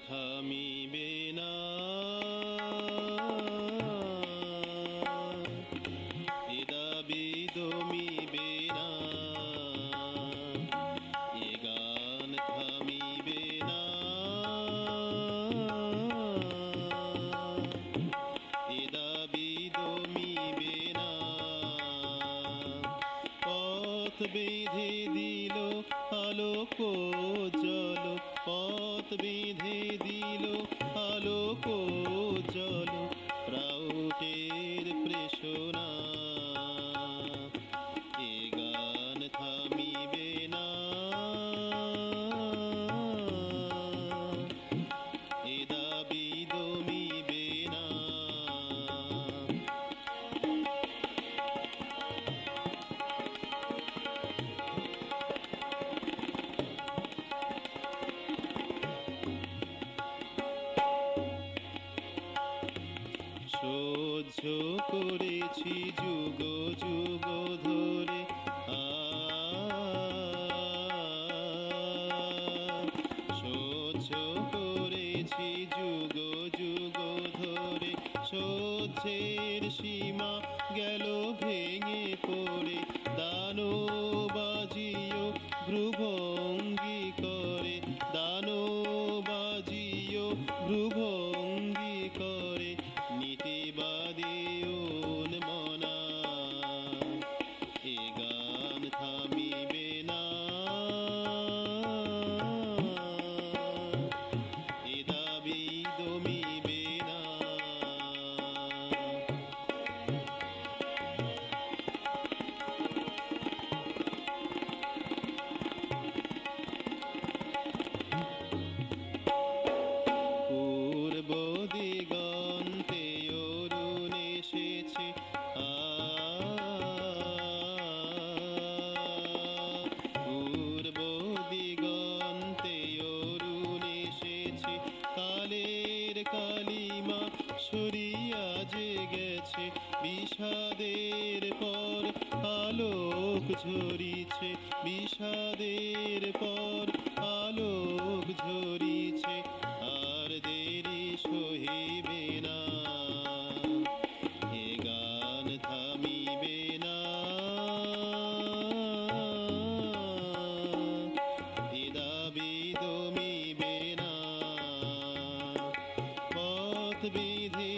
থামিবে না, এ দাবি দমিবে না, এ গান থামিবে না, এ দাবি দমিবে না। পথ বেঁধে দিল আলোক জল, পথ বেঁধে দিল আলোক জল, প্রাউটের প্রেষণা, এ গান থামিবে না, এ দাবি দমিবে না। সহ্য করেছি যুগ যুগ ধরে, সহ্য করেছি যুগ যুগ ধরে, সহ্যের সীমা গেল ভেঙে পড়ে, দানবাজিও ভ্রুভঙ্গি করে, দানবাজিও ভ্রুভঙ্গি করে, নীতিবাদী উন্মনা, এ গান থামিবে না, এ দাবি দমিবে না। পূর্ব দিগন্তে অরুণ এসেছে, পূর্ব দিগন্তে অরুণ এসেছে, কালের কালিমা সরিয়া যে গেছে, বিষাদের পর আলোক ঝরিছে, বিষাদের পর আলোক ঝরিছে, আর দেরি সহিবে না, এ গান থামিবে না, এ দাবি দমিবে না। পথ বেঁধে